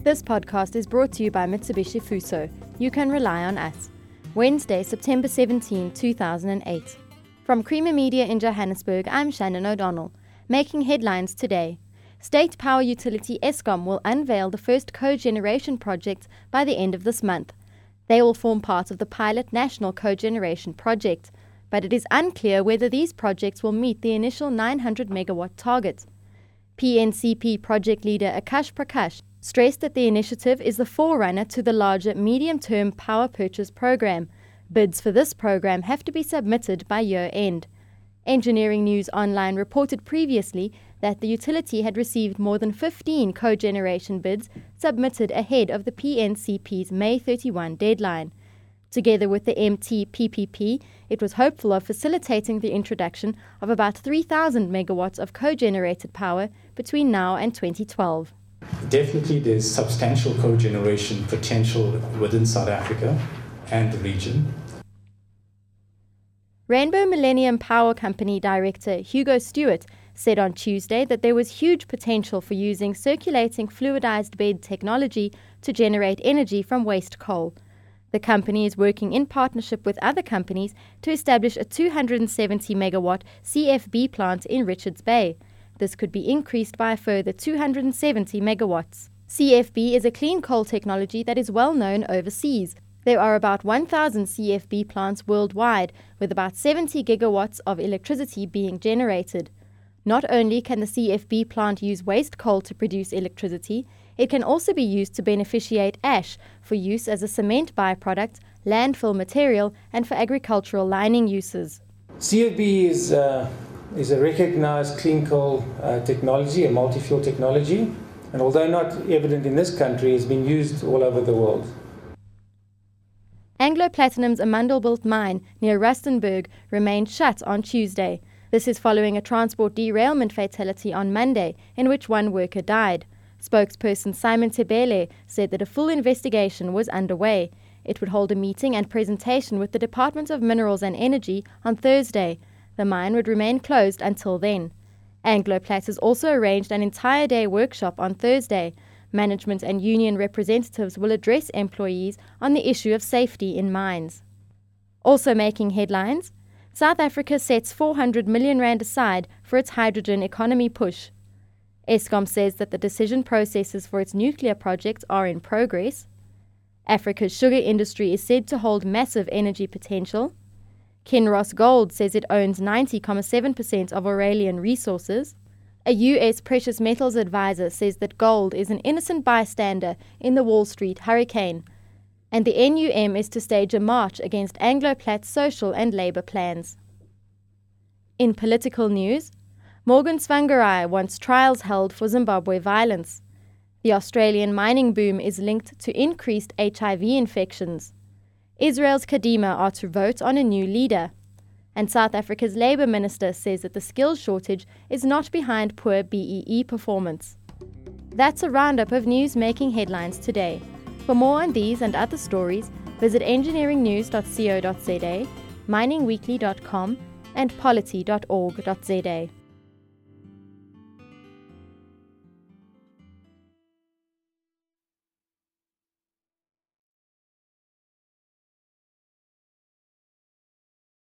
This podcast is brought to you by Mitsubishi Fuso. You can rely on us. Wednesday, September 17, 2008. From Creamer Media in Johannesburg, I'm Shannon O'Donnell. Making headlines today. State power utility Eskom will unveil the first cogeneration projects by the end of this month. They will form part of the pilot national cogeneration project, but it is unclear whether these projects will meet the initial 900 megawatt target. PNCP project leader Akash Prakash stressed that the initiative is the forerunner to the larger medium-term power purchase program. Bids for this program have to be submitted by year-end. Engineering News Online reported previously that the utility had received more than 15 cogeneration bids submitted ahead of the PNCP's May 31 deadline. Together with the MTPPP, it was hopeful of facilitating the introduction of about 3,000 megawatts of cogenerated power between now and 2012. Definitely there's substantial cogeneration potential within South Africa and the region. Rainbow Millennium Power Company Director Hugo Stewart said on Tuesday that there was huge potential for using circulating fluidized bed technology to generate energy from waste coal. The company is working in partnership with other companies to establish a 270 megawatt CFB plant in Richards Bay. This could be increased by a further 270 megawatts. CFB is a clean coal technology that is well known overseas. There are about 1,000 CFB plants worldwide, with about 70 gigawatts of electricity being generated. Not only can the CFB plant use waste coal to produce electricity, it can also be used to beneficiate ash for use as a cement byproduct, landfill material, and for agricultural lining uses. CFB is a recognized clean coal technology, a multi-fuel technology, and although not evident in this country, has been used all over the world. Anglo Platinum's Amandelbult mine near Rustenburg remained shut on Tuesday. This is following a transport derailment fatality on Monday, in which one worker died. Spokesperson Simon Tebele said that a full investigation was underway. It would hold a meeting and presentation with the Department of Minerals and Energy on Thursday. The mine would remain closed until then. Anglo Plat has also arranged an entire day workshop on Thursday. Management and union representatives will address employees on the issue of safety in mines. Also making headlines, South Africa sets 400 million rand aside for its hydrogen economy push. Eskom says that the decision processes for its nuclear projects are in progress. Africa's sugar industry is said to hold massive energy potential. Kinross Gold says it owns 90.7% of Aurelian Resources. A U.S. precious metals advisor says that gold is an innocent bystander in the Wall Street hurricane. And the NUM is to stage a march against Anglo Plat's social and labour plans. In political news, Morgan Tsvangirai wants trials held for Zimbabwe violence. The Australian mining boom is linked to increased HIV infections. Israel's Kadima are to vote on a new leader. And South Africa's Labour Minister says that the skills shortage is not behind poor BEE performance. That's a roundup of news making headlines today. For more on these and other stories, visit engineeringnews.co.za, miningweekly.com, and polity.org.za.